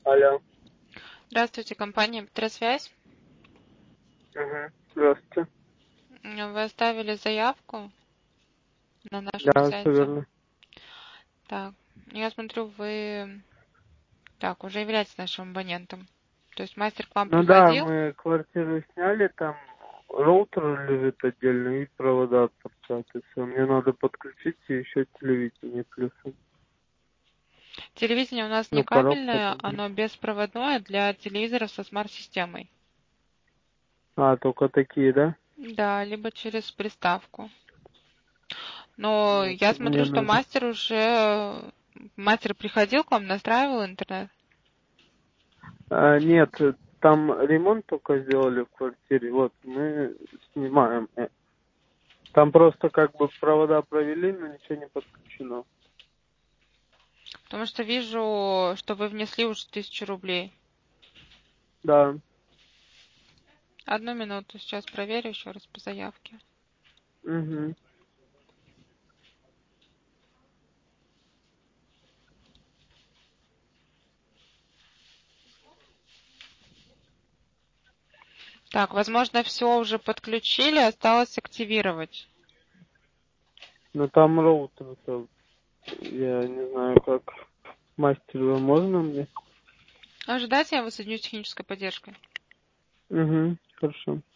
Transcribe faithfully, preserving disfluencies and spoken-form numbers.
Алло. Здравствуйте, компания Петросвязь. Угу. Здравствуйте. Вы оставили заявку на нашем Да, все сайте. верно. Так, я смотрю, вы так уже являетесь нашим абонентом. То есть мастер к вам Ну да, приходил? мы квартиру сняли, там роутер лежит отдельно и провода торчат. И все. Мне надо подключить и еще телевидение плюсом. Телевидение у нас не Ну, коробка кабельное, там. оно беспроводное для телевизоров со смарт-системой. А, только такие, да? Да, либо через приставку. Но Нет, я мне смотрю, что надо. мастер уже... Мастер приходил к вам, настраивал интернет. А, нет, там ремонт только сделали в квартире. Вот, мы снимаем. Э, Там просто как бы провода провели, но ничего не подключено. Потому что вижу, что вы внесли уже тысячу рублей. Да. Одну минуту, сейчас проверю еще раз по заявке. Угу. Так, возможно, все уже подключили, осталось активировать. Но там роутер, всё. Я не знаю, как мастеру можно мне? Ожидайте, я воссоединю с технической поддержкой. Угу, хорошо.